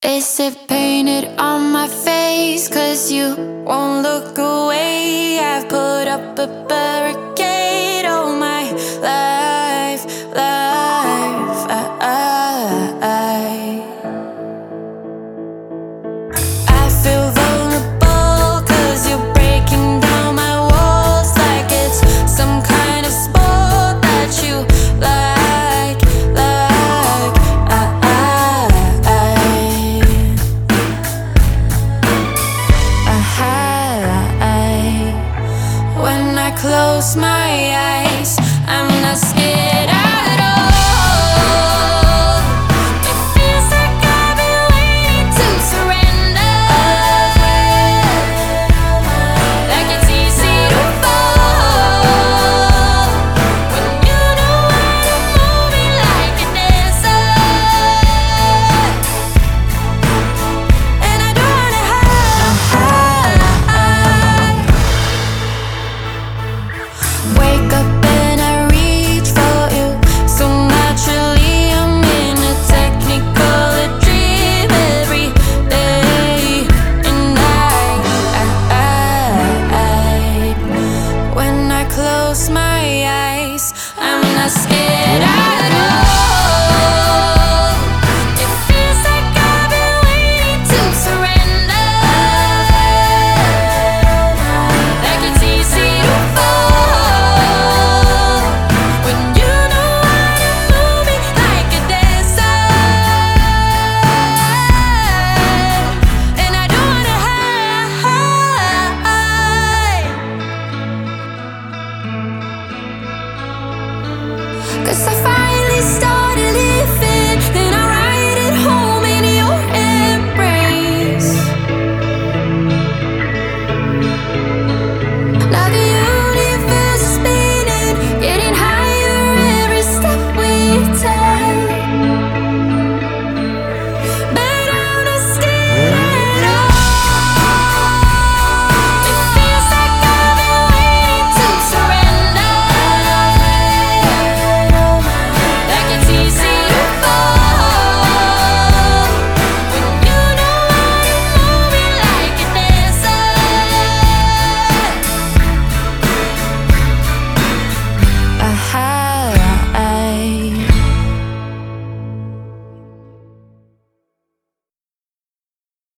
Is it painted on my face? 'Cause you won't look away. I've put up a barricade all my life, life. I feel vulnerable 'cause you're breaking down my walls like it's some kind of sport that you like, like. When I close my